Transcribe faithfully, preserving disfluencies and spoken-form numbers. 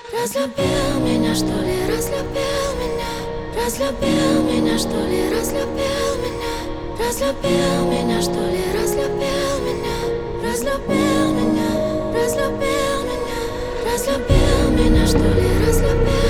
Разлюбил меня, что ли, разлюбил меня. Разлюбил меня, что ли, разлюбил меня. Разлюбил меня, что ли, разлюбил меня. Разлюбил меня, разлюбил меня. Разлюбил меня, что ли, разлюбил.